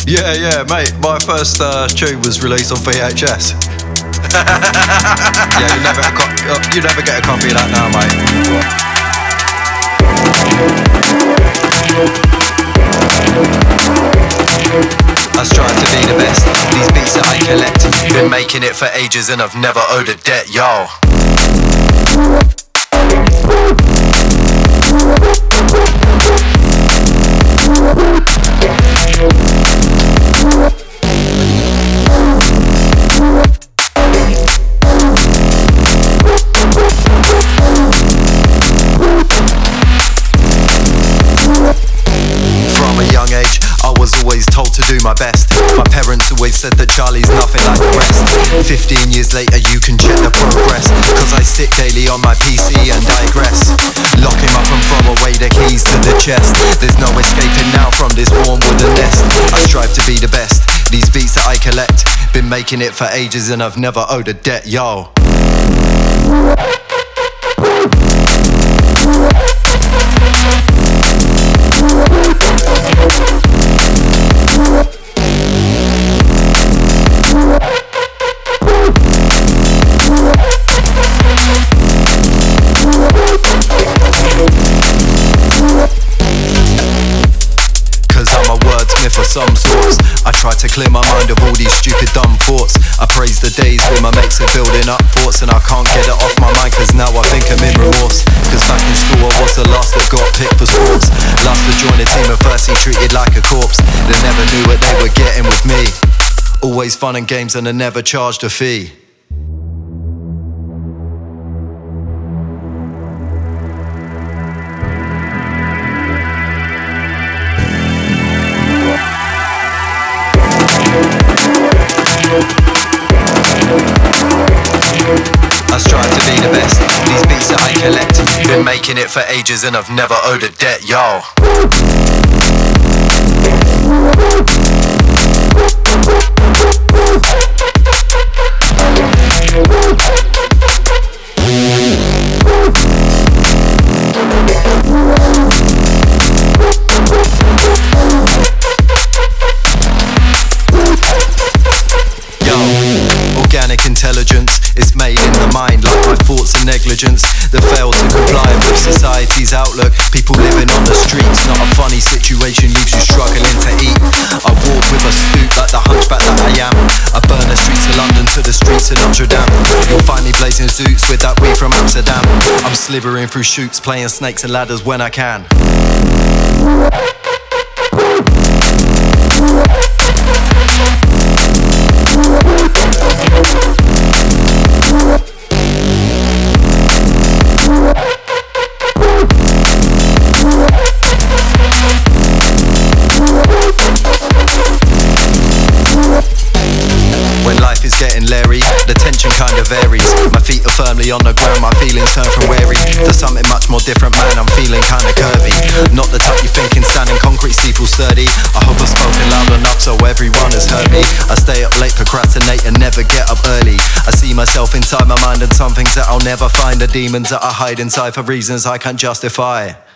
Yeah, mate. My first tune was released on VHS. Yeah, you never get a copy of that now, mate. I strive to be the best. These beats that I collect, been making it for ages and I've never owed a debt, yo. From a young age, I was always told to do my best. My parents always said that Charlie's nothing like the rest. 15 years later you can check the progress, cause I sit daily on my PC and digress. Lock him up and throw away the keys to the chest. There's no escaping now from this warm wooden nest. I strive to be the best. These beats that I collect, been making it for ages and I've never owed a debt, yo. For some sorts, I try to clear my mind of all these stupid dumb thoughts. I praise the days when my mates are building up forts, and I can't get it off my mind cause now I think I'm in remorse. Cause back in school I was the last that got picked for sports. Last to join a team and firstly treated like a corpse. They never knew what they were getting with me. Always fun and games and I never charged a fee. I strive to be the best. These beats that I collect, been making it for ages and I've never owed a debt, yo. Organic intelligence, it's made in the mind. Like my thoughts are negligence that fail to comply with society's outlook. People living on the streets, not a funny situation, leaves you struggling to eat. I walk with a stoop like the hunchback that I am. I burn the streets of London to the streets of Notre Dame. You'll find me blazing suits with that weed from Amsterdam. I'm slithering through shoots, playing snakes and ladders when I can. When life is getting leery, the tension kind of varies. My feet are firmly on the ground, my feelings turn from wary to something much more different, man, I'm feeling kinda curvy. Not the type you think in standing concrete, steeple sturdy. I hope I've spoken loud enough so everyone has heard me. I stay up late, procrastinate and never get up early. I see myself inside my mind and some things that I'll never find. The demons that I hide inside for reasons I can't justify.